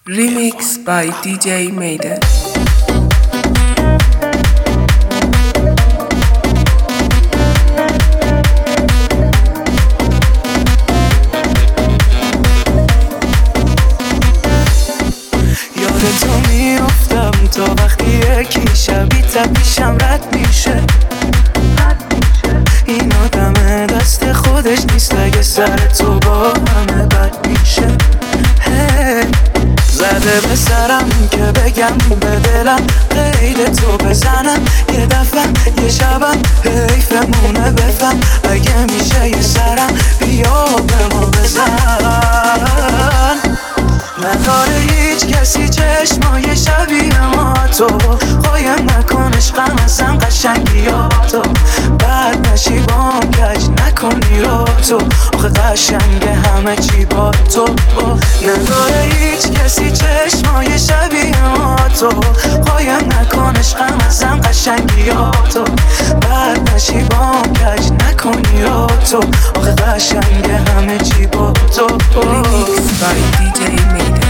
Remix by DJ Maiden. یاد تو میافتم تا وقتی یکی شبی پیشم رد میشه. این آدم دست خودش نیست، اگه سر تو با همه بد میشه. زده به سرم که بگم به دلم قید تو بزنم یه دفعه یه شبم حیفمونه بفهم. اگه میشه یه سرم بیا به ما بزن. نداره هیچ کسی چشمای شبیه ما تو، قایم نکن عشقم ازم قشنگیاتو. بعد نشی بام کج نکنی رو تو، آخه قشنگ همه چی با تو. نداره هیچ کسی چشمای شبیه ما تو، قایم نکن عشقم ازم قشنگیاتو. بعد نشی بام کج نکنی رو تو، آخه قشنگ همه چی با تو. Remix by DJ Maiden.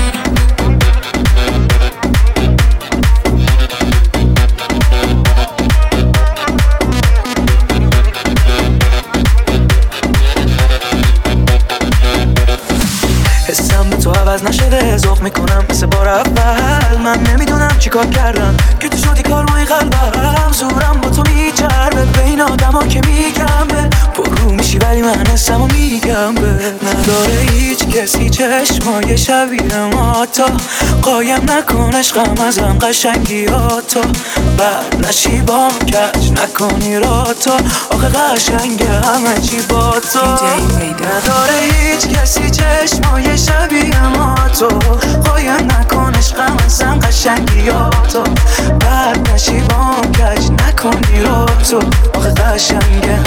حسم به تو عوض نشده، ذوق میکنم مثل بار اول. من نمیدونم چی کار کردم که تو شدی کارمای قلبم. زورم با تو میچربه بین آدم ها که میگم به پر رو میشی، ولی من حسم و میگم به. نداره هیچ کسی چشمای شبیه ما تو، قایم نکن عشقم ازم قشنگیاتو. بعد نشی بام کج نکنی را تو، آخه قشنگ همه چی با تو. نداره هیچ کسی چشمای شبیه ما تو، قایم نکن عشقم ازم قشنگیاتو. بعد نشی بام کج نکنی را تو، آخه قشنگ